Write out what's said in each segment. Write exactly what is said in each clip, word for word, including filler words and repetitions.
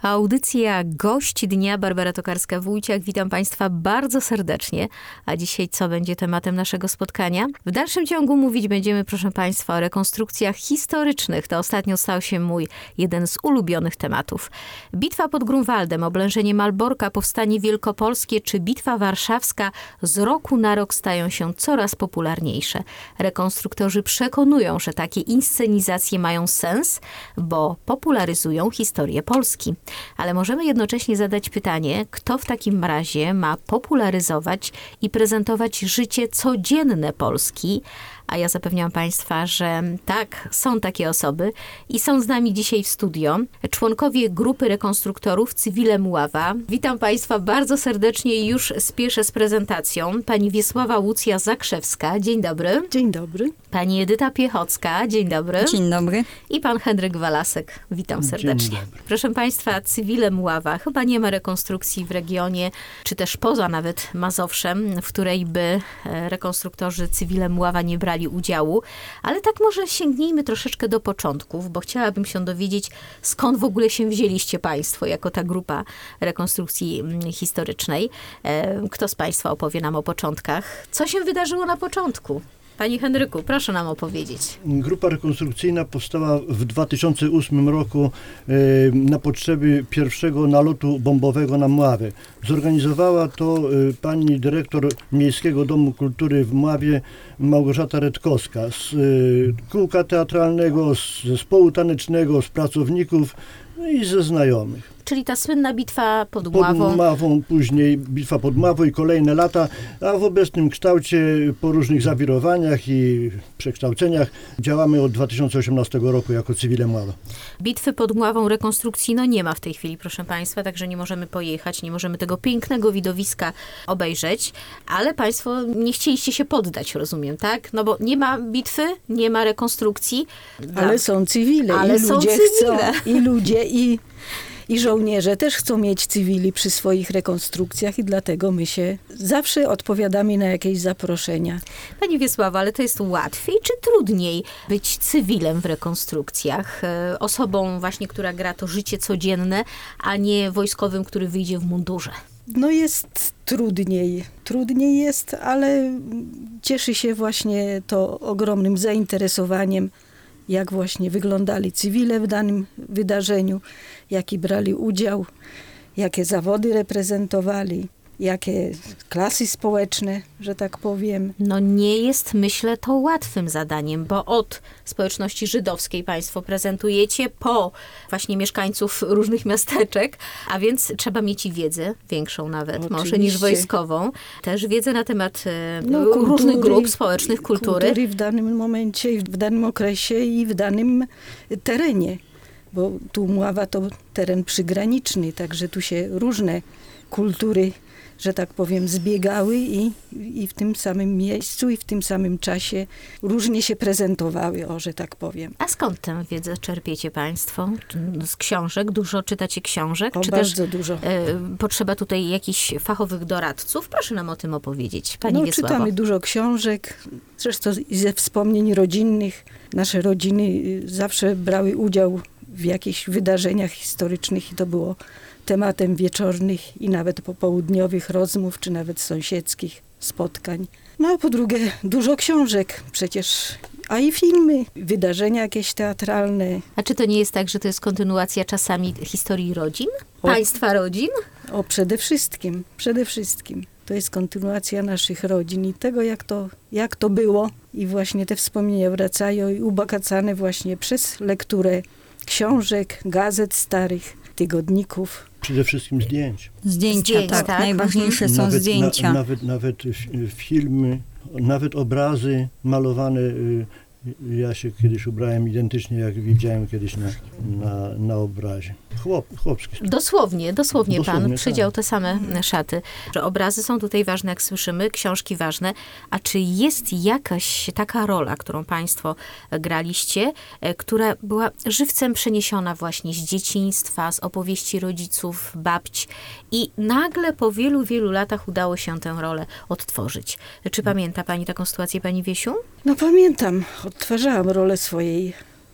Audycja Gość Dnia, Barbara Tokarska-Wójciak. Witam Państwa bardzo serdecznie. A dzisiaj co będzie tematem naszego spotkania? W dalszym ciągu mówić będziemy, proszę Państwa, o rekonstrukcjach historycznych. To ostatnio stał się mój jeden z ulubionych tematów. Bitwa pod Grunwaldem, oblężenie Malborka, powstanie wielkopolskie czy Bitwa Warszawska z roku na rok stają się coraz popularniejsze. Rekonstruktorzy przekonują, że takie inscenizacje mają sens, bo popularyzują historię Polski. Ale możemy jednocześnie zadać pytanie, kto w takim razie ma popularyzować i prezentować życie codzienne Polski? A ja zapewniam Państwa, że tak, są takie osoby i są z nami dzisiaj w studio członkowie grupy rekonstruktorów Cywile Mława. Witam Państwa bardzo serdecznie i już spieszę z prezentacją. Pani Wiesława Łucja-Zakrzewska, dzień dobry. Dzień dobry. Pani Edyta Piechocka, dzień dobry. Dzień dobry. I pan Henryk Walasek, witam serdecznie. Dzień dobry. Proszę Państwa, Cywile Mława, chyba nie ma rekonstrukcji w regionie, czy też poza nawet Mazowszem, w której by rekonstruktorzy Cywile Mława nie brali udziału, ale tak może sięgnijmy troszeczkę do początków, bo chciałabym się dowiedzieć, skąd w ogóle się wzięliście Państwo jako ta grupa rekonstrukcji historycznej. Kto z Państwa opowie nam o początkach? Co się wydarzyło na początku? Panie Henryku, proszę nam opowiedzieć. Grupa rekonstrukcyjna powstała w dwa tysiące ósmym roku e, na potrzeby pierwszego nalotu bombowego na Mławę. Zorganizowała to e, pani dyrektor Miejskiego Domu Kultury w Mławie Małgorzata Redkowska z e, kółka teatralnego, z zespołu tanecznego, z pracowników no i ze znajomych. Czyli ta słynna bitwa pod Mławą. Pod Mławą, później bitwa pod Mławą i kolejne lata, a w obecnym kształcie po różnych zawirowaniach i przekształceniach działamy od dwa tysiące osiemnastego roku jako Cywile Mława. Bitwy pod Mławą rekonstrukcji no nie ma w tej chwili, proszę Państwa, także nie możemy pojechać, nie możemy tego pięknego widowiska obejrzeć, ale Państwo nie chcieliście się poddać, rozumiem, tak? No bo nie ma bitwy, nie ma rekonstrukcji. Ale są cywile Ale i są ludzie cywile. chcą, i ludzie, i, i żołnierze też chcą mieć cywili przy swoich rekonstrukcjach i dlatego my się zawsze odpowiadamy na jakieś zaproszenia. Pani Wiesława, ale to jest łatwiej czy trudniej być cywilem w rekonstrukcjach? E, Osobą właśnie, która gra to życie codzienne, a nie wojskowym, który wyjdzie w mundurze. No jest trudniej. Trudniej jest, ale cieszy się właśnie to ogromnym zainteresowaniem, jak właśnie wyglądali cywile w danym wydarzeniu, jaki brali udział, jakie zawody reprezentowali, jakie klasy społeczne, że tak powiem. No nie jest, myślę, to łatwym zadaniem, bo od społeczności żydowskiej Państwo prezentujecie po właśnie mieszkańców różnych miasteczek, a więc trzeba mieć i wiedzę, większą nawet, Oczywiście. może niż wojskową. Też wiedzę na temat e, No, różnych kultury, grup społecznych, kultury. Kultury w danym momencie, w danym okresie i w danym terenie, bo tu Mława to teren przygraniczny, także tu się różne kultury, że tak powiem, zbiegały i, i w tym samym miejscu i w tym samym czasie różnie się prezentowały, o, że tak powiem. A skąd tę wiedzę czerpiecie Państwo? Z książek? Dużo czytacie książek? O, Czy bardzo też dużo. e, potrzeba tutaj jakichś fachowych doradców? Proszę nam o tym opowiedzieć, Pani No, Wiesławo. czytamy dużo książek, zresztą i ze wspomnień rodzinnych. Nasze rodziny y, zawsze brały udział w jakichś wydarzeniach historycznych i to było tematem wieczornych i nawet popołudniowych rozmów, czy nawet sąsiedzkich spotkań. No a po drugie dużo książek przecież, a i filmy, wydarzenia jakieś teatralne. A czy to nie jest tak, że to jest kontynuacja czasami historii rodzin? O. Państwa rodzin? O, przede wszystkim, przede wszystkim. To jest kontynuacja naszych rodzin i tego, jak to, jak to było. I właśnie te wspomnienia wracają i ubogacane właśnie przez lekturę książek, gazet starych, tygodników. Przede wszystkim zdjęć. Zdjęcia, Zdjęć, tak. tak. Najważniejsze są Nawet, zdjęcia. Na, nawet, nawet fi- filmy, nawet obrazy malowane. y, Ja się kiedyś ubrałem identycznie, jak widziałem kiedyś na, na, na obrazie. Chłop, chłopski. Dosłownie, dosłownie, Dosłownie, pan przydział tak. te same szaty. Że obrazy są tutaj ważne, jak słyszymy, książki ważne. A czy jest jakaś taka rola, którą państwo graliście, e, która była żywcem przeniesiona właśnie z dzieciństwa, z opowieści rodziców, babć i nagle po wielu, wielu latach udało się tę rolę odtworzyć? Czy pamięta pani taką sytuację, pani Wiesiu? No pamiętam, odtwarzałam rolę swojej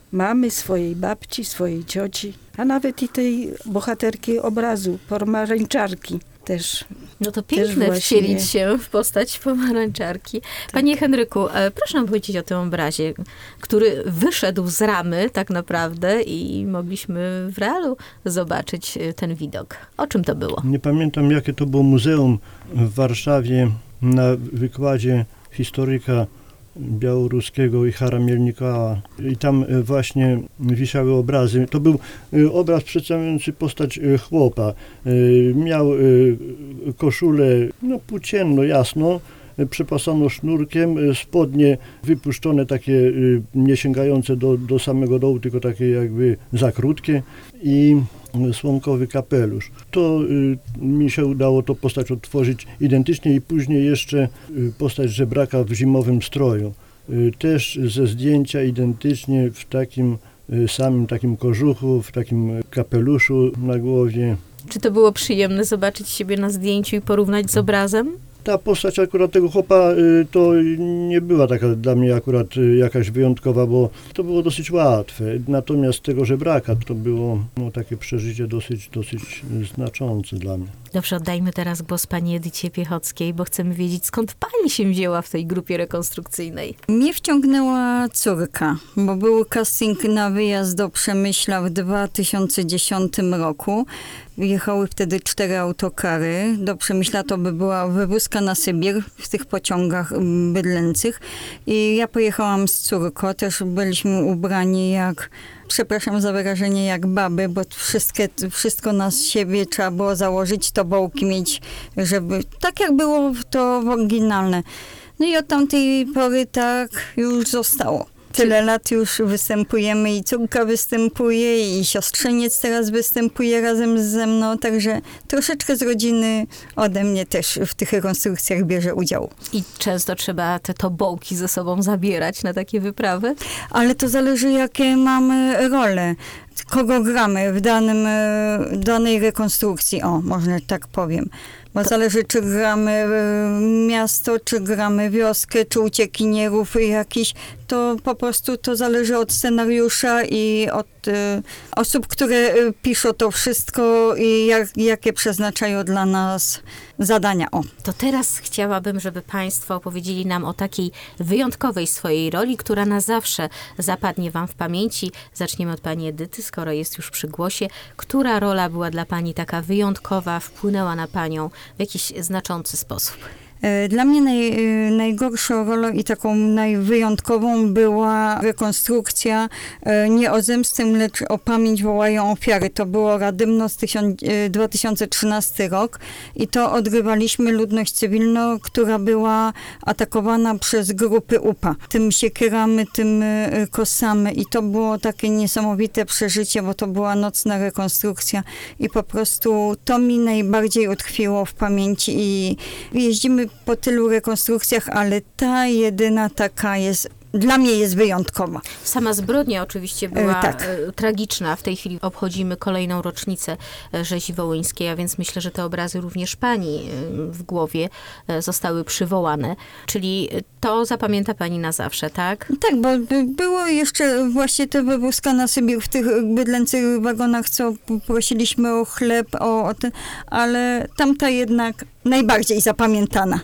mamy, swojej babci, swojej cioci, a nawet i tej bohaterki obrazu, pomarańczarki też. No to Też piękne właśnie. wcielić się w postać pomarańczarki. Panie Henryku, e, proszę nam powiedzieć o tym obrazie, który wyszedł z ramy tak naprawdę i mogliśmy w realu zobaczyć e, ten widok. O czym to było? Nie pamiętam, jakie to było muzeum w Warszawie na wykładzie historyka białoruskiego Ichara Mielnikowa. I tam e, właśnie wisiały obrazy. To był e, obraz przedstawiający postać e, chłopa. E, Miał e, koszulę no, płócienną, jasną, e, przepasaną sznurkiem, e, spodnie wypuszczone takie e, nie sięgające do, do samego dołu, tylko takie jakby za krótkie i słomkowy kapelusz. To y, mi się udało tą postać odtworzyć identycznie i później jeszcze y, postać żebraka w zimowym stroju. Y, też ze zdjęcia identycznie w takim y, samym takim kożuchu, w takim kapeluszu na głowie. Czy to było przyjemne zobaczyć siebie na zdjęciu i porównać z obrazem? Ta postać akurat tego chłopa y, to nie była taka dla mnie akurat y, jakaś wyjątkowa, bo to było dosyć łatwe. Natomiast tego żebraka to było no, takie przeżycie dosyć, dosyć znaczące dla mnie. Dobrze, oddajmy teraz głos pani Edycie Piechockiej, bo chcemy wiedzieć, skąd pani się wzięła w tej grupie rekonstrukcyjnej. Mnie wciągnęła córka, bo był casting na wyjazd do Przemyśla w dwa tysiące dziesiątym roku. Jechały wtedy cztery autokary. Do Przemyśla to by była wywózka na Sybir w tych pociągach bydlęcych. I ja pojechałam z córką. Też byliśmy ubrani jak, przepraszam za wyrażenie, jak baby, bo wszystkie, wszystko na siebie trzeba było założyć, tobołki mieć, żeby tak jak było to oryginalne. No i od tamtej pory tak już zostało. Tyle lat już występujemy i córka występuje i siostrzeniec teraz występuje razem ze mną, także troszeczkę z rodziny ode mnie też w tych rekonstrukcjach bierze udział. I często trzeba te tobołki ze sobą zabierać na takie wyprawy? Ale to zależy, jakie mamy role, kogo gramy w danym, e, danej rekonstrukcji, o, można tak powiem. Bo zależy, czy gramy e, miasto, czy gramy wioskę, czy uciekinierów jakiś, to po prostu to zależy od scenariusza i od e, osób, które e, piszą to wszystko i jak, jakie przeznaczają dla nas zadania. O. To teraz chciałabym, żeby państwo opowiedzieli nam o takiej wyjątkowej swojej roli, która na zawsze zapadnie wam w pamięci. Zaczniemy od pani Edyty, skoro jest już przy głosie. Która rola była dla pani taka wyjątkowa, wpłynęła na panią w jakiś znaczący sposób? Dla mnie naj, najgorszą rolą i taką najwyjątkową była rekonstrukcja nie o zemstę, lecz o pamięć wołają ofiary. To było Radymno z dwa tysiące trzynasty rok i to odgrywaliśmy ludność cywilną, która była atakowana przez grupy U P A. Tym siekieramy, tym kosamy i to było takie niesamowite przeżycie, bo to była nocna rekonstrukcja i po prostu to mi najbardziej utkwiło w pamięci i jeździmy po tylu rekonstrukcjach, ale ta jedyna taka jest, dla mnie jest wyjątkowa. Sama zbrodnia oczywiście była E, tak. e, tragiczna. W tej chwili obchodzimy kolejną rocznicę e, rzezi wołyńskiej, a więc myślę, że te obrazy również pani e, w głowie e, zostały przywołane. Czyli to zapamięta pani na zawsze, tak? Tak, bo by- było jeszcze właśnie te wywózka na Sybir w tych bydlęcych wagonach, co prosiliśmy o chleb, o, o ten, ale tamta jednak najbardziej zapamiętana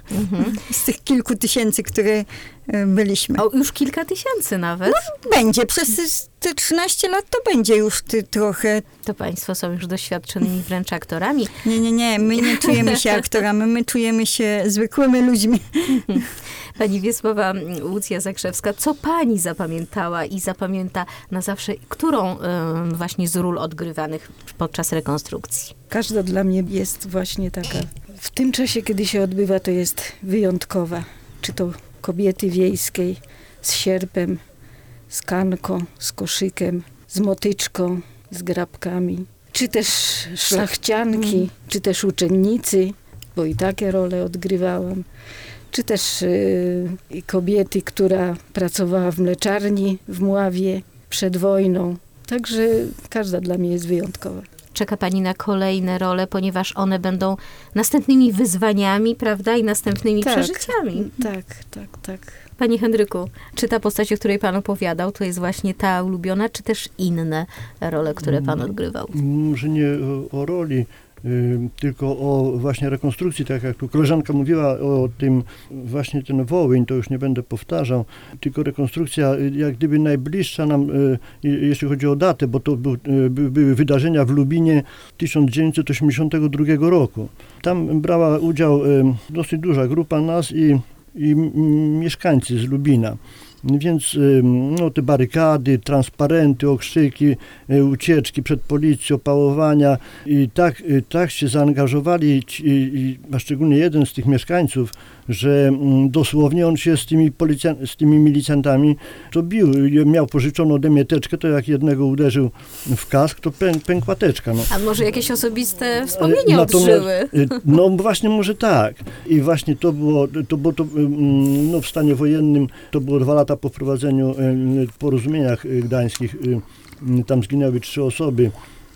z tych kilku tysięcy, które e, byliśmy. O, już kilka tysięcy nawet. Będzie, przez te trzynaście lat to będzie już ty, trochę. To państwo są już doświadczonymi wręcz aktorami. Nie, nie, nie, my nie czujemy się aktorami, my czujemy się zwykłymi ludźmi. Pani Wiesława Łucja Zakrzewska, co pani zapamiętała i zapamięta na zawsze, którą em, właśnie z ról odgrywanych podczas rekonstrukcji? Każda dla mnie jest właśnie taka. W tym czasie, kiedy się odbywa, to jest wyjątkowa. Czy to kobiety wiejskiej z sierpem, z kanką, z koszykiem, z motyczką, z grabkami. Czy też szlachcianki, czy też uczennicy, bo i takie role odgrywałam. Czy też y, kobiety, która pracowała w mleczarni w Mławie przed wojną. Także każda dla mnie jest wyjątkowa. czeka pani na kolejne role, ponieważ one będą następnymi wyzwaniami, prawda, i następnymi Tak. przeżyciami. Tak, tak, tak. Panie Henryku, czy ta postać, o której pan opowiadał, to jest właśnie ta ulubiona, czy też inne role, które pan odgrywał? Może nie o, o roli, y, tylko o właśnie rekonstrukcji, tak jak tu koleżanka mówiła o tym, właśnie ten Wołyń, to już nie będę powtarzał, tylko rekonstrukcja y, jak gdyby najbliższa nam, y, jeśli chodzi o datę, bo to był, y, by, były wydarzenia w Lubinie tysiąc dziewięćset osiemdziesiątego drugiego roku. Tam brała udział y, dosyć duża grupa nas i i m- mieszkańcy z Lubina. Więc no, te barykady, transparenty, okrzyki, ucieczki przed policją, pałowania i tak, tak się zaangażowali, ci, i, a szczególnie jeden z tych mieszkańców, że dosłownie on się z tymi, policjan- z tymi milicjantami to bił. Miał pożyczoną ode mnie teczkę, to jak jednego uderzył w kask, to pę- pękła teczka. No. A może jakieś osobiste wspomnienia Natomiast, odżyły? No właśnie może tak. I właśnie to było, to było to, no, w stanie wojennym, to było dwa lata po wprowadzeniu w porozumieniach gdańskich. Tam zginęły trzy osoby.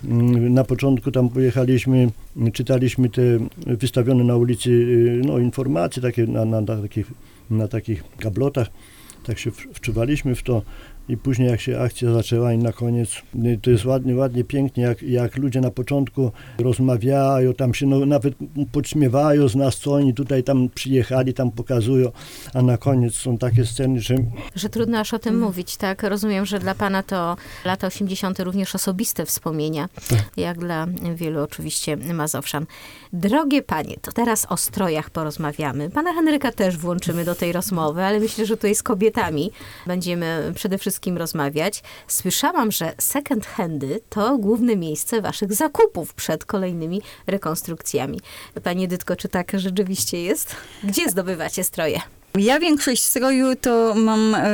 Na początku tam pojechaliśmy, czytaliśmy te wystawione na ulicy no, informacje takie na, na, na, takich, na takich gablotach. Tak się wczuwaliśmy w to. I później jak się akcja zaczęła i na koniec, to jest ładnie, ładnie, pięknie, jak, jak ludzie na początku rozmawiają, tam się no, nawet podśmiewają z nas, co oni tutaj tam przyjechali, tam pokazują, a na koniec są takie sceny, że... Że trudno aż o tym mówić, tak? Rozumiem, że dla pana to lata osiemdziesiąte również osobiste wspomnienia, jak dla wielu oczywiście Mazowszan. Drogie panie, to teraz o strojach porozmawiamy. Pana Henryka też włączymy do tej rozmowy, ale myślę, że tutaj z kobietami będziemy przede wszystkim rozmawiać. Słyszałam, że second handy to główne miejsce waszych zakupów przed kolejnymi rekonstrukcjami. Pani Edytko, czy tak rzeczywiście jest? Gdzie zdobywacie stroje? Ja większość stroju to mam e,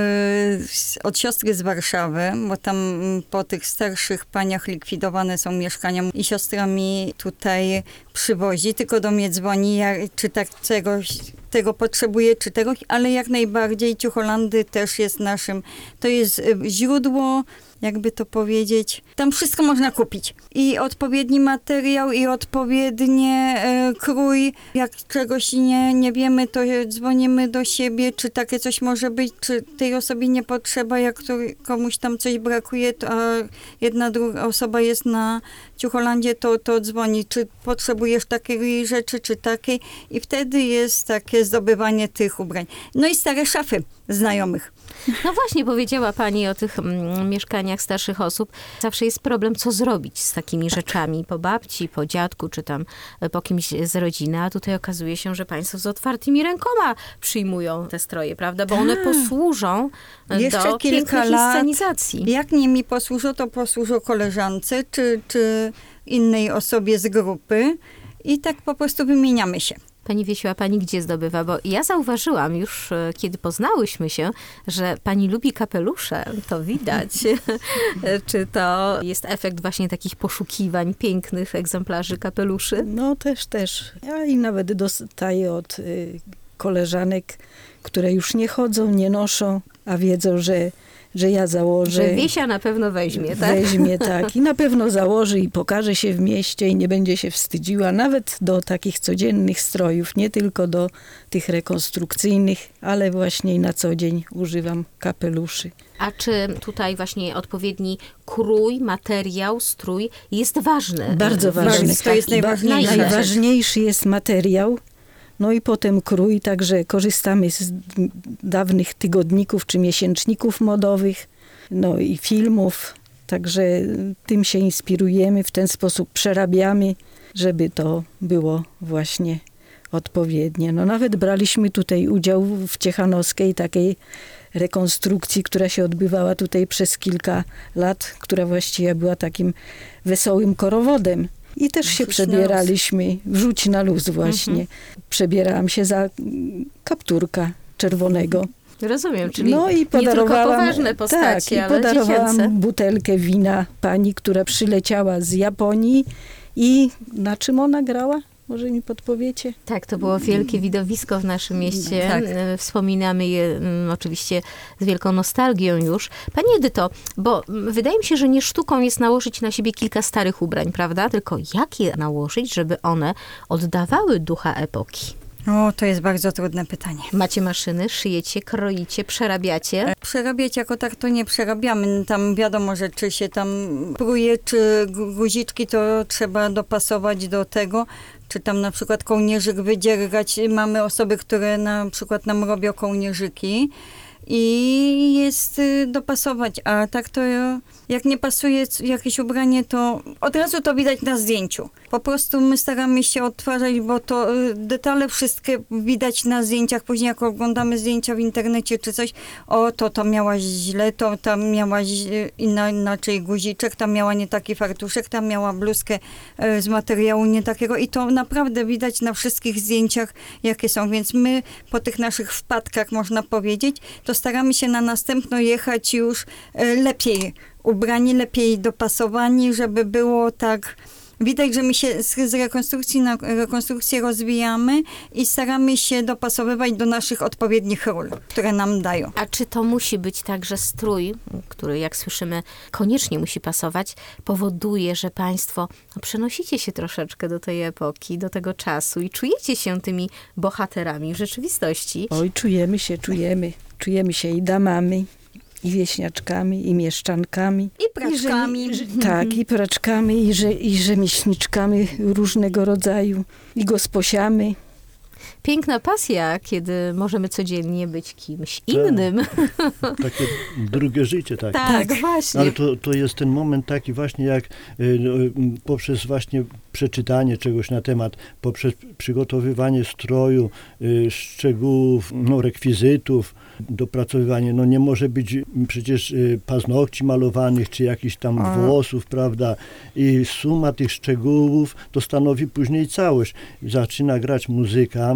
od siostry z Warszawy, bo tam po tych starszych paniach likwidowane są mieszkania i siostra mi tutaj przywozi, tylko do mnie dzwoni, ja, czy tak czegoś, tego potrzebuję, czy tego, ale jak najbardziej Ciucholandy też jest naszym, to jest źródło, jakby to powiedzieć, tam wszystko można kupić. I odpowiedni materiał, i odpowiednie e, krój. Jak czegoś nie, nie wiemy, to dzwonimy do siebie, czy takie coś może być, czy tej osobie nie potrzeba, jak to, komuś tam coś brakuje, to, a jedna druga osoba jest na Ciucholandzie, to, to dzwoni, czy potrzebujesz takiej rzeczy, czy takiej. I wtedy jest takie zdobywanie tych ubrań. No i stare szafy znajomych. No właśnie, powiedziała pani o tych mm, mieszkaniach starszych osób. Zawsze jest problem, co zrobić z takimi rzeczami po babci, po dziadku, czy tam po kimś z rodziny. A tutaj okazuje się, że państwo z otwartymi rękoma przyjmują te stroje, prawda? Bo one posłużą Jeszcze do kilka pięknych lat, inscenizacji. Jak nie mi posłużą, to posłużą koleżance, czy, czy innej osobie z grupy. I tak po prostu wymieniamy się. Pani Wiesiu, a pani gdzie zdobywa? Bo ja zauważyłam już, kiedy poznałyśmy się, że pani lubi kapelusze. To widać. Czy to jest efekt właśnie takich poszukiwań pięknych egzemplarzy kapeluszy? No też, też. Ja i nawet dostaję od y, koleżanek, które już nie chodzą, nie noszą, a wiedzą, że że ja założę. Że Wiesia na pewno weźmie, tak? Weźmie, tak. I na pewno założy i pokaże się w mieście i nie będzie się wstydziła. Nawet do takich codziennych strojów, nie tylko do tych rekonstrukcyjnych, ale właśnie i na co dzień używam kapeluszy. A czy tutaj właśnie odpowiedni krój, materiał, strój jest ważny? Bardzo ważny. To jest najważniejsze. Najważniejszy jest materiał. No i potem krój, także korzystamy z dawnych tygodników czy miesięczników modowych, no i filmów, także tym się inspirujemy, w ten sposób przerabiamy, żeby to było właśnie odpowiednie. No nawet braliśmy tutaj udział w ciechanowskiej takiej rekonstrukcji, która się odbywała tutaj przez kilka lat, która właściwie była takim wesołym korowodem. I też się Wrzuć przebieraliśmy, wrzuć na luz właśnie. Mhm. Przebierałam się za kapturka czerwonego. Rozumiem, czyli no i nie tylko podarowałam, poważne postacie, tak, ale i podarowałam dziecięce. butelkę wina pani, która przyleciała z Japonii i na czym ona grała? Może mi podpowiecie? Tak, to było wielkie widowisko w naszym mieście. Tak. E, Wspominamy je mm, oczywiście z wielką nostalgią już. Pani Edyto, bo mm, wydaje mi się, że nie sztuką jest nałożyć na siebie kilka starych ubrań, prawda? Tylko jak je nałożyć, żeby one oddawały ducha epoki? O, to jest bardzo trudne pytanie. Macie maszyny, szyjecie, kroicie, przerabiacie. Przerabiać jako tak to nie przerabiamy. Tam wiadomo, że czy się tam pruje, czy gu- guziczki, to trzeba dopasować do tego. Czy tam na przykład kołnierzyk wydziergać. Mamy osoby, które na przykład nam robią kołnierzyki i jest y, dopasować. A tak to y, jak nie pasuje c- jakieś ubranie, to od razu to widać na zdjęciu. Po prostu my staramy się odtwarzać, bo to y, detale wszystkie widać na zdjęciach. Później jak oglądamy zdjęcia w internecie czy coś, o to tam miałaś źle, to tam miałaś y, inna, inaczej guziczek, tam miała nie taki fartuszek, tam miała bluzkę y, z materiału nie takiego i to naprawdę widać na wszystkich zdjęciach, jakie są. Więc my po tych naszych wpadkach, można powiedzieć, to staramy się na następno jechać już y, lepiej ubrani, lepiej dopasowani, żeby było tak. Widać, że my się z, z rekonstrukcji na rekonstrukcję rozwijamy i staramy się dopasowywać do naszych odpowiednich ról, które nam dają. A czy to musi być tak, że strój, który jak słyszymy koniecznie musi pasować, powoduje, że państwo no, przenosicie się troszeczkę do tej epoki, do tego czasu i czujecie się tymi bohaterami w rzeczywistości? Oj, czujemy się, czujemy. Czujemy się i damami, i wieśniaczkami, i mieszczankami. I praczkami. I rzemi- tak, i praczkami, i, rze- i rzemieślniczkami różnego rodzaju, i gosposiami. Piękna pasja, kiedy możemy codziennie być kimś innym. Takie drugie życie, tak. Tak, właśnie. Ale to, to jest ten moment taki właśnie jak y, no, y, poprzez właśnie przeczytanie czegoś na temat, poprzez przygotowywanie stroju, y, szczegółów, no, rekwizytów, dopracowywanie. No nie może być przecież y, paznokci malowanych, czy jakichś tam A. włosów, prawda? I suma tych szczegółów to stanowi później całość. Zaczyna grać muzyka,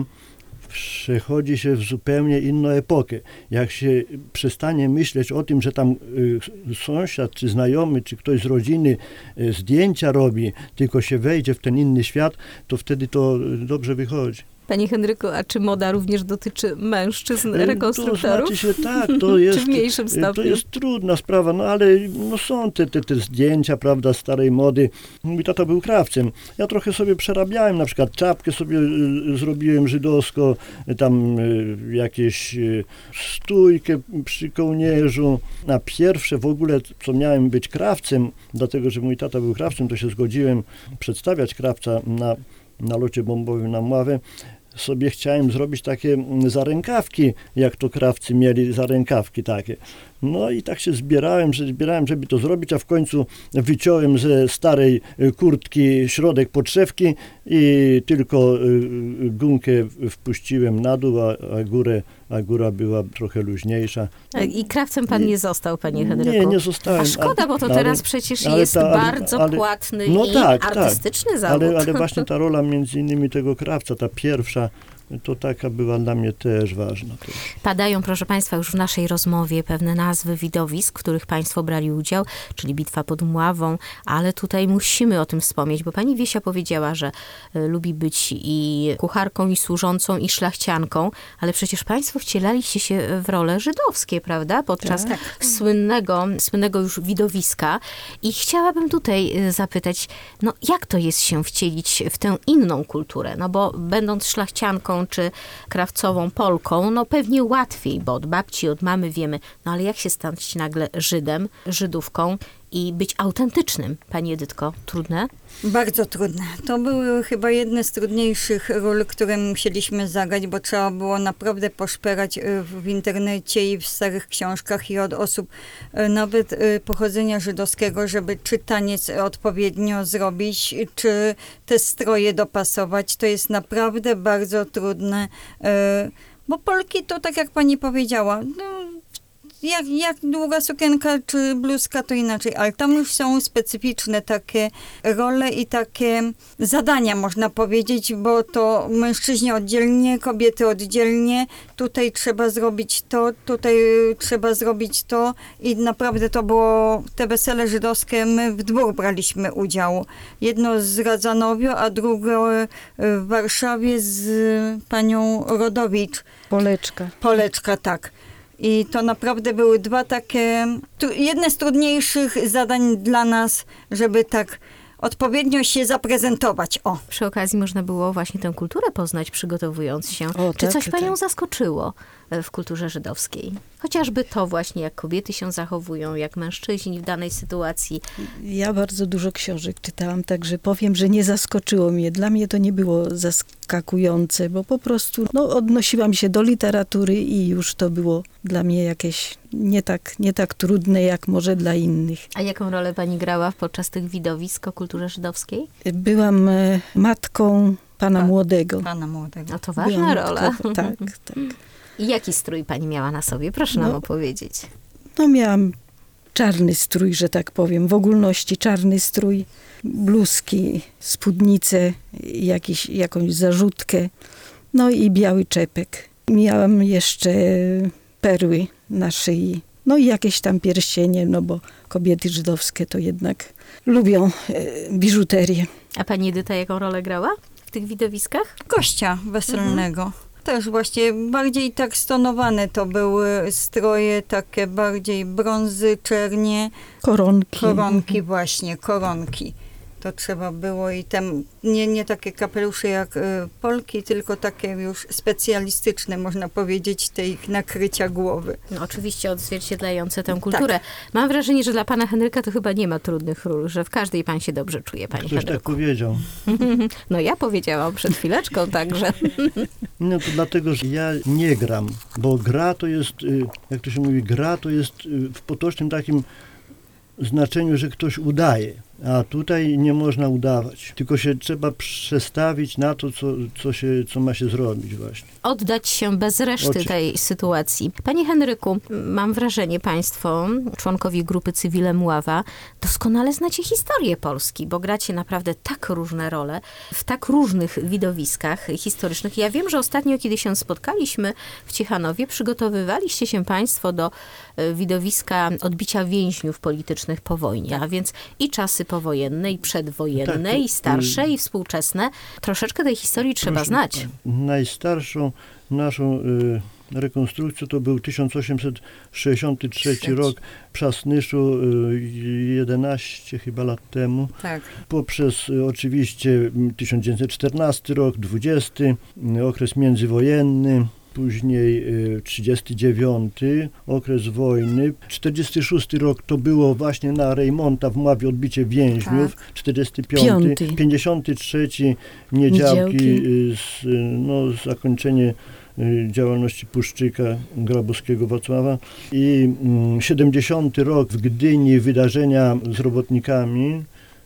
przechodzi się w zupełnie inną epokę. Jak się przestanie myśleć o tym, że tam y, sąsiad, czy znajomy, czy ktoś z rodziny y, zdjęcia robi, tylko się wejdzie w ten inny świat, to wtedy to y, dobrze wychodzi. Panie Henryku, a czy moda również dotyczy mężczyzn Y, rekonstruktorów? To znaczy się tak, to jest, Czy w mniejszym y, stopniu? to jest trudna sprawa, no ale no są te, te, te zdjęcia, prawda, starej mody. Mój tata był krawcem. Ja trochę sobie przerabiałem, na przykład czapkę sobie y, zrobiłem żydowsko, y, tam y, jakieś y, stójkę przy kołnierzu. Na pierwsze w ogóle, co miałem być krawcem, dlatego, że mój tata był krawcem, to się zgodziłem przedstawiać krawca na, na locie bombowym na Mławę. Sobie chciałem zrobić takie zarękawki, jak to krawcy mieli zarękawki takie. No i tak się zbierałem, że zbierałem, żeby to zrobić, a w końcu wyciąłem ze starej kurtki środek podszewki i tylko gumkę wpuściłem na dół, a, a, górę, a góra była trochę luźniejsza. I krawcem pan nie został, panie Henryku? Nie, nie zostałem. A szkoda, bo to ale- teraz przecież ale jest ta- ale- bardzo ale- płatny no i tak, tak. artystyczny zawód. Ale, ale właśnie ta rola między innymi tego krawca, ta pierwsza, to taka była dla mnie też ważna. Też. Padają, proszę państwa, już w naszej rozmowie pewne nazwy widowisk, w których państwo brali udział, czyli Bitwa pod Mławą, ale tutaj musimy o tym wspomnieć, bo pani Wiesia powiedziała, że y, lubi być i kucharką, i służącą, i szlachcianką, ale przecież państwo wcielaliście się w role żydowskie, prawda? Podczas Tak. słynnego, słynnego już widowiska. I chciałabym tutaj y, zapytać, no jak to jest się wcielić w tę inną kulturę? No bo będąc szlachcianką, czy krawcową Polką, no pewnie łatwiej, bo od babci, od mamy wiemy, no ale jak się stać nagle Żydem, Żydówką i być autentycznym, pani Edytko? Trudne? Bardzo trudne. To były chyba jedne z trudniejszych ról, które musieliśmy zagrać, bo trzeba było naprawdę poszperać y, w w internecie i w starych książkach i od osób y, nawet y, pochodzenia żydowskiego, żeby czy taniec odpowiednio zrobić, czy te stroje dopasować. To jest naprawdę bardzo trudne, y, bo Polki to, tak jak pani powiedziała, no, jak, jak długa sukienka czy bluzka, to inaczej, ale tam już są specyficzne takie role i takie zadania, można powiedzieć, bo to mężczyźni oddzielnie, kobiety oddzielnie, tutaj trzeba zrobić to, tutaj trzeba zrobić to i naprawdę to było te wesele żydowskie, my w dwóch braliśmy udział. Jedno z Radzanowiu, a drugie w Warszawie z panią Rodowicz. Poleczka. Poleczka, tak. I to naprawdę były dwa takie, tu, jedne z trudniejszych zadań dla nas, żeby tak odpowiednio się zaprezentować. O. Przy okazji można było właśnie tę kulturę poznać, przygotowując się. O, Czy tak, coś panią tak. zaskoczyło w kulturze żydowskiej? Chociażby to właśnie, jak kobiety się zachowują, jak mężczyźni w danej sytuacji. Ja bardzo dużo książek czytałam, także powiem, że nie zaskoczyło mnie. Dla mnie to nie było zaskakujące, bo po prostu no, odnosiłam się do literatury i już to było dla mnie jakieś nie tak, nie tak trudne, jak może dla innych. A jaką rolę pani grała podczas tych widowisk o kulturze żydowskiej? Byłam e, matką pana Tak. młodego. Pana młodego. No to ważna Byłam rola. matką, tak, tak. I jaki strój pani miała na sobie? Proszę nam No. opowiedzieć. No miałam czarny strój, że tak powiem, w ogólności czarny strój, bluzki, spódnicę, jakiś, jakąś zarzutkę, no i biały czepek. Miałam jeszcze perły na szyi, no i jakieś tam pierścienie, no bo kobiety żydowskie to jednak lubią e, biżuterię. A pani Edyta jaką rolę grała w tych widowiskach? Gościa weselnego. Też właśnie bardziej tak stonowane to były stroje, takie bardziej brązy, czernie, Koronki. koronki właśnie, koronki. To trzeba było i tam nie, nie takie kapelusze jak y, Polki, tylko takie już specjalistyczne, można powiedzieć, te ich nakrycia głowy. No, oczywiście odzwierciedlające tę kulturę. Mam wrażenie, że dla pana Henryka to chyba nie ma trudnych ról, że w każdej pan się dobrze czuje, panie Ktoś tak Henryku. powiedział. No ja powiedziałam przed chwileczką także. No to dlatego, że ja nie gram, bo gra to jest, y, jak to się mówi, gra to jest y, w potocznym takim znaczeniu, że ktoś udaje. A tutaj nie można udawać, tylko się trzeba przestawić na to, co, co, się, co ma się zrobić właśnie. Oddać się bez reszty Oczy- tej sytuacji. Panie Henryku, mam wrażenie, państwo, członkowie grupy Cywile Mława, doskonale znacie historię Polski, bo gracie naprawdę tak różne role w tak różnych widowiskach historycznych. Ja wiem, że ostatnio, kiedy się spotkaliśmy w Ciechanowie, przygotowywaliście się państwo do e, widowiska odbicia więźniów politycznych po wojnie, a więc i czasy powojenne, i przedwojenne, Tak, i starsze, i współczesne. Troszeczkę tej historii trzeba Proszę znać. pani, najstarszą naszą y, rekonstrukcją to był tysiąc osiemset sześćdziesiąty trzeci Trzeci. rok w Przasnyszu, y, jedenaście chyba lat temu. Tak. Poprzez y, oczywiście m, tysiąc dziewięćset czternasty rok, dwudziesty, y, okres międzywojenny. Później y, trzydziesty dziewiąty, okres wojny. czterdziesty szósty rok to było właśnie na Rejmonta w Mławie odbicie więźniów. czterdziesty piąty, Piąty. pięćdziesiąty trzeci niedziałki, Niedziałki. y, z, y, no, zakończenie y, działalności Puszczyka Grabowskiego Wacława i mm, siedemdziesiąty rok w Gdyni wydarzenia z robotnikami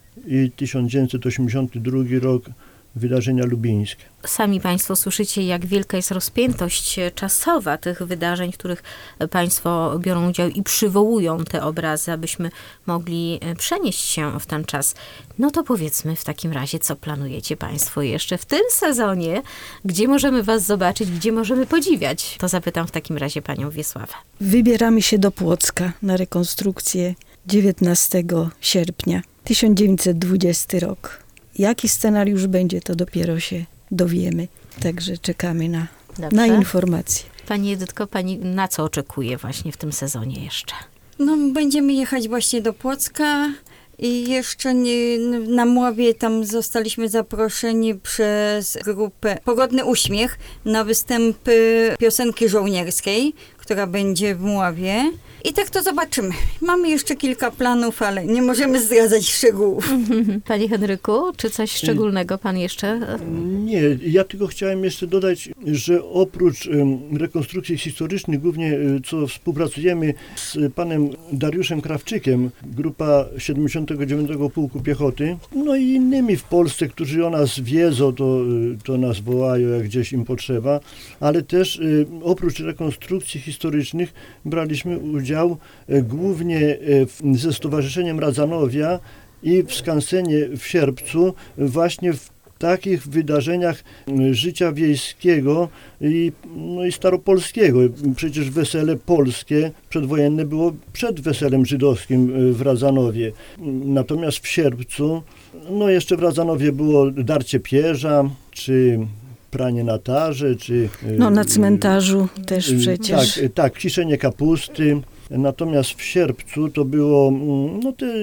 i tysiąc dziewięćset osiemdziesiąty drugi rok wydarzenia lubińskie. Sami państwo słyszycie, jak wielka jest rozpiętość czasowa tych wydarzeń, w których państwo biorą udział i przywołują te obrazy, abyśmy mogli przenieść się w ten czas. No to powiedzmy w takim razie, co planujecie państwo jeszcze w tym sezonie, gdzie możemy was zobaczyć, gdzie możemy podziwiać. To zapytam w takim razie panią Wiesławę. Wybieramy się do Płocka na rekonstrukcję dziewiętnastego sierpnia, tysiąc dziewięćset dwudziesty rok. Jaki scenariusz będzie, to dopiero się dowiemy. Także czekamy na, Dobrze. na informacje. Pani Edytko, pani na co oczekuje właśnie w tym sezonie jeszcze? No, będziemy jechać właśnie do Płocka i jeszcze nie, na Mławie tam zostaliśmy zaproszeni przez grupę Pogodny Uśmiech na występy piosenki żołnierskiej, która będzie w Mławie. I tak to zobaczymy. Mamy jeszcze kilka planów, ale nie możemy zdradzać szczegółów. Panie Henryku, czy coś szczególnego pan jeszcze? Nie, ja tylko chciałem jeszcze dodać, że oprócz em, rekonstrukcji historycznych, głównie e, co współpracujemy z panem Dariuszem Krawczykiem, grupa siedemdziesiątego dziewiątego Pułku Piechoty, no i innymi w Polsce, którzy o nas wiedzą, to, e, to nas wołają, jak gdzieś im potrzeba, ale też e, oprócz rekonstrukcji historycznych historycznych braliśmy udział e, głównie e, w, ze Stowarzyszeniem Radzanowia i w skansenie w Sierpcu właśnie w takich wydarzeniach życia wiejskiego i, no i staropolskiego. Przecież wesele polskie przedwojenne było przed weselem żydowskim w Radzanowie. Natomiast w Sierpcu, no jeszcze w Radzanowie było darcie pierza, czy pranie na tarze, czy... No na cmentarzu też przecież. Tak, tak, kiszenie kapusty. Natomiast w Sierpcu to było no te,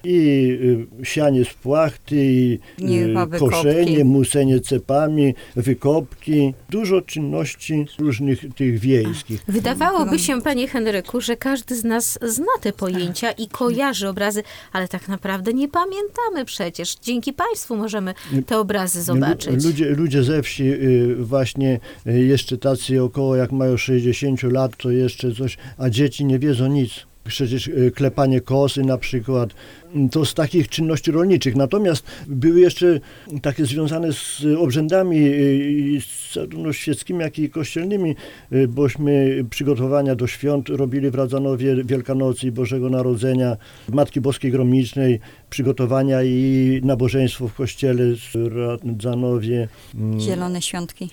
i sianie z płachty, i Nieba, koszenie, wykopki. musenie cepami, wykopki. Dużo czynności różnych tych wiejskich. Wydawałoby się, panie Henryku, że każdy z nas zna te pojęcia i kojarzy obrazy, ale tak naprawdę nie pamiętamy przecież. Dzięki państwu możemy te obrazy zobaczyć. Ludzie, ludzie ze wsi y, właśnie y, jeszcze tacy około jak mają sześćdziesiąt lat, to jeszcze coś, a dzieci nie wiedzą nic. Przecież y, klepanie kosy na przykład, to z takich czynności rolniczych. Natomiast były jeszcze takie związane z obrzędami y, zarówno świeckimi, jak i kościelnymi, y, bośmy przygotowania do świąt robili w Radzanowie Wielkanocy i Bożego Narodzenia, Matki Boskiej Gromnicznej, przygotowania i nabożeństwo w kościele w Radzanowie. Zielone świątki.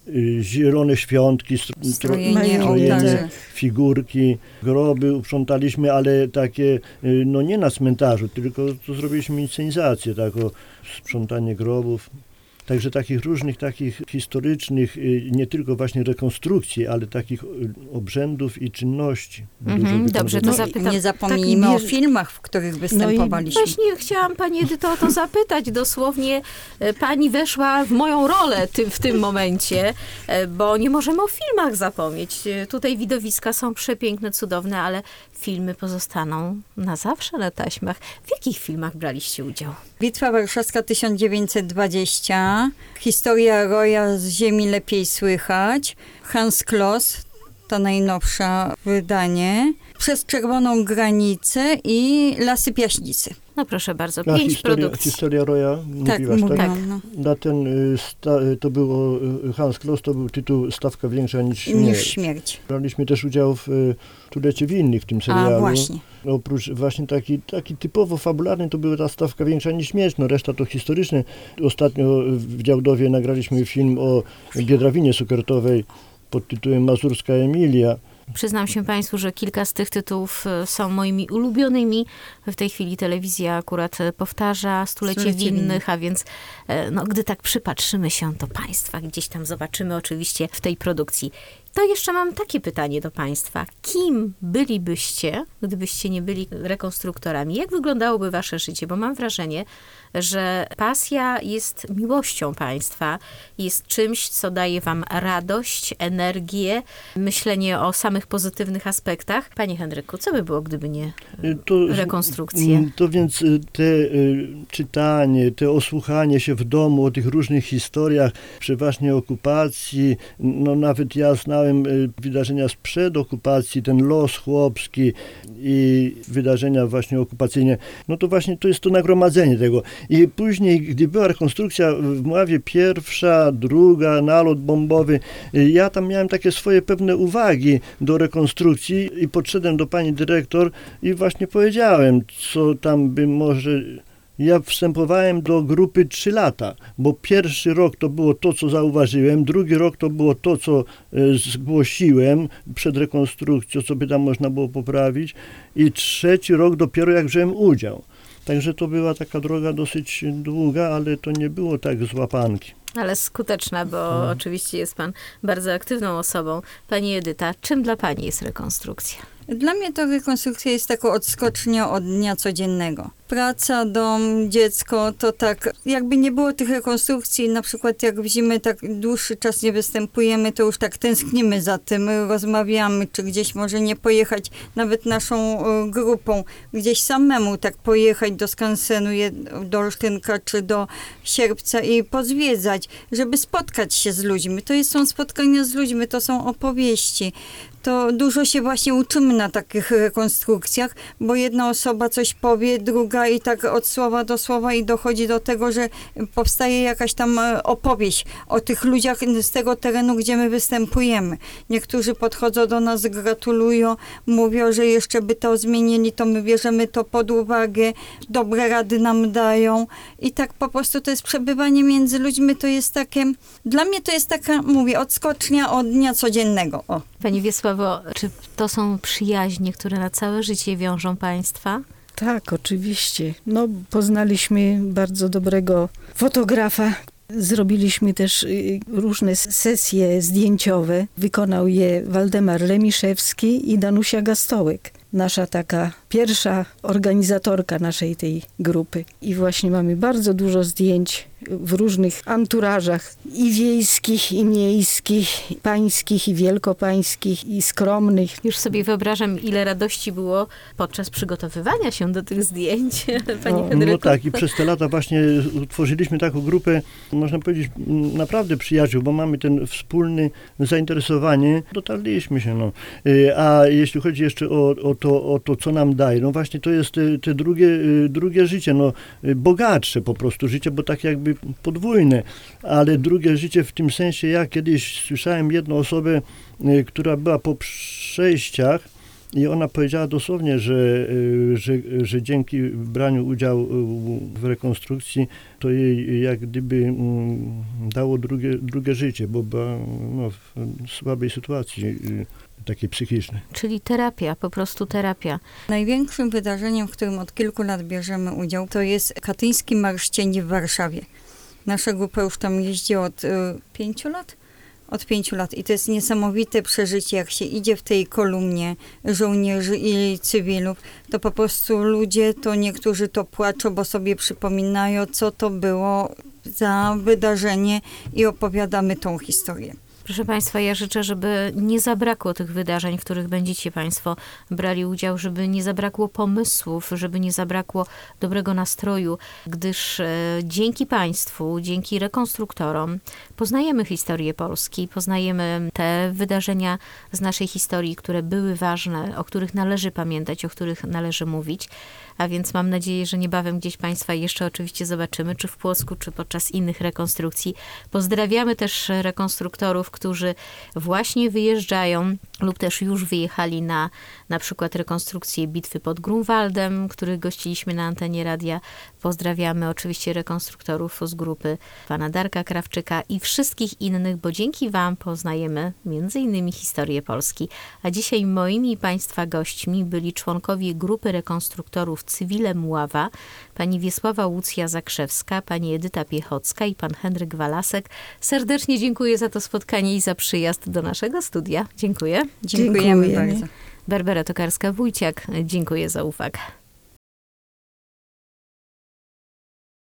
Zielone świątki, stro- Strojenie strojenie, ołtarzy. figurki, groby uprzątaliśmy, ale takie, no nie na cmentarzu, tylko to zrobiliśmy inscenizację, tak, o sprzątanie grobów. Także takich różnych, takich historycznych, nie tylko właśnie rekonstrukcji, ale takich obrzędów i czynności. Mhm, Dużo by tam dobrze, to było. No, zapytam. Nie zapomnijmy tak o bierz- filmach, w których występowaliśmy. Właśnie chciałam pani Edyto o to zapytać. Dosłownie e, pani weszła w moją rolę ty, w tym momencie, e, bo nie możemy o filmach zapomnieć. E, Tutaj widowiska są przepiękne, cudowne, ale filmy pozostaną na zawsze na taśmach. W jakich filmach braliście udział? Bitwa Warszawska tysiąc dziewięćset dwadzieścia, historia Roya z Ziemi lepiej słychać, Hans Kloss, to najnowsze wydanie, Przez czerwoną granicę i Lasy Piaśnicy. No proszę bardzo, A, pięć historia, produkcji. historia Roya, Tak, mówiłaś, tak? mówiłam. No. Na ten, y, sta, to było, y, Hans Kloss, to był tytuł Stawka większa niż śmierć. Niż śmierć. Braliśmy też udział w y, Tulecie Winnych w tym A serialu. właśnie. Oprócz właśnie taki, taki typowo fabularny to była ta Stawka większa niż śmierć, no reszta to historyczne. Ostatnio w Działdowie nagraliśmy film o Biedrawinie Sukertowej pod tytułem Mazurska Emilia. Przyznam się państwu, że kilka z tych tytułów e, są moimi ulubionymi. W tej chwili telewizja akurat e, powtarza Stulecie, Stulecie Winnych, Winnych. a więc e, no, gdy tak przypatrzymy się, to państwa gdzieś tam zobaczymy oczywiście w tej produkcji. To jeszcze mam takie pytanie do państwa. Kim bylibyście, gdybyście nie byli rekonstruktorami? Jak wyglądałoby wasze życie? Bo mam wrażenie, że pasja jest miłością państwa, jest czymś, co daje wam radość, energię, myślenie o samych pozytywnych aspektach. Panie Henryku, co by było, gdyby nie To, rekonstrukcje? To więc y, te y, czytanie, te osłuchanie się w domu o tych różnych historiach, przeważnie okupacji, no nawet ja znałem y, wydarzenia sprzed okupacji, ten los chłopski i wydarzenia właśnie okupacyjne, no to właśnie to jest to nagromadzenie tego. I później, gdy była rekonstrukcja w Mławie pierwsza, druga, nalot bombowy, y, ja tam miałem takie swoje pewne uwagi do rekonstrukcji i podszedłem do pani dyrektor i właśnie powiedziałem, co tam by może... Ja wstępowałem do grupy trzy lata, bo pierwszy rok to było to, co zauważyłem, drugi rok to było to, co e, zgłosiłem przed rekonstrukcją, co by tam można było poprawić i trzeci rok dopiero jak wziąłem udział. Także to była taka droga dosyć długa, ale to nie było tak z łapanki. Ale skuteczna, bo oczywiście jest pan bardzo aktywną osobą. Pani Edyta, czym dla pani jest rekonstrukcja? Dla mnie to rekonstrukcja jest taką odskocznią od dnia codziennego. Praca, dom, dziecko, to tak, jakby nie było tych rekonstrukcji, na przykład jak w zimę tak dłuższy czas nie występujemy, to już tak tęsknimy za tym, rozmawiamy, czy gdzieś może nie pojechać, nawet naszą y, grupą, gdzieś samemu tak pojechać do skansenu, jed- do Olsztynka, czy do Sierpca i pozwiedzać, żeby spotkać się z ludźmi. To jest, są spotkania z ludźmi, to są opowieści. To dużo się właśnie uczymy zależemy na takich rekonstrukcjach, bo jedna osoba coś powie, druga i tak od słowa do słowa i dochodzi do tego, że powstaje jakaś tam opowieść o tych ludziach z tego terenu, gdzie my występujemy. Niektórzy podchodzą do nas, gratulują, mówią, że jeszcze by to zmienili, to my bierzemy to pod uwagę, dobre rady nam dają i tak po prostu to jest przebywanie między ludźmi, to jest takie, dla mnie to jest taka, mówię, odskocznia od dnia codziennego. O. Pani Wiesławo, czy to są przyjaźnie, które na całe życie wiążą państwa? Tak, oczywiście. No, poznaliśmy bardzo dobrego fotografa. Zrobiliśmy też y, różne sesje zdjęciowe. Wykonał je Waldemar Remiszewski i Danusia Gastołek. Nasza taka pierwsza organizatorka naszej tej grupy. I właśnie mamy bardzo dużo zdjęć w różnych anturażach i wiejskich, i miejskich, i pańskich, i wielkopańskich, i skromnych. Już sobie wyobrażam, ile radości było podczas przygotowywania się do tych zdjęć, pani No, Henryku. No tak, i przez te lata właśnie utworzyliśmy taką grupę, można powiedzieć, naprawdę przyjaciół, bo mamy ten wspólny zainteresowanie, dotarliśmy się, no. A jeśli chodzi jeszcze o, o, to, o to, co nam daje, no właśnie to jest te, te drugie, drugie życie, no bogatsze po prostu życie, bo tak jakby podwójne, ale drugie życie w tym sensie, ja kiedyś słyszałem jedną osobę, która była po przejściach i ona powiedziała dosłownie, że, że, że dzięki braniu udziału w rekonstrukcji to jej jak gdyby dało drugie, drugie życie, bo była no, w słabej sytuacji takiej psychicznej. Czyli terapia, po prostu terapia. Największym wydarzeniem, w którym od kilku lat bierzemy udział, to jest Katyński Marsz Cieni w Warszawie. Nasza grupa już tam jeździ od y, pięciu lat? Od pięciu lat. I to jest niesamowite przeżycie, jak się idzie w tej kolumnie żołnierzy i cywilów, to po prostu ludzie, to niektórzy to płaczą, bo sobie przypominają, co to było za wydarzenie i opowiadamy tą historię. Proszę Państwa, ja życzę, żeby nie zabrakło tych wydarzeń, w których będziecie Państwo brali udział, żeby nie zabrakło pomysłów, żeby nie zabrakło dobrego nastroju, gdyż e, dzięki Państwu, dzięki rekonstruktorom poznajemy historię Polski, poznajemy te wydarzenia z naszej historii, które były ważne, o których należy pamiętać, o których należy mówić. A więc mam nadzieję, że niebawem gdzieś Państwa jeszcze oczywiście zobaczymy, czy w Płocku, czy podczas innych rekonstrukcji. Pozdrawiamy też rekonstruktorów, którzy właśnie wyjeżdżają lub też już wyjechali na na przykład rekonstrukcję bitwy pod Grunwaldem, których gościliśmy na antenie radia. Pozdrawiamy oczywiście rekonstruktorów z grupy pana Darka Krawczyka i wszystkich innych, bo dzięki Wam poznajemy między innymi historię Polski. A dzisiaj moimi i Państwa gośćmi byli członkowie grupy rekonstruktorów Cywile Mława, pani Wiesława Łucja-Zakrzewska, pani Edyta Piechocka i pan Henryk Walasek. Serdecznie dziękuję za to spotkanie i za przyjazd do naszego studia. Dziękuję. Dziękujemy Dziękujemy. bardzo. Barbara Tokarska-Wójciak, dziękuję za uwagę.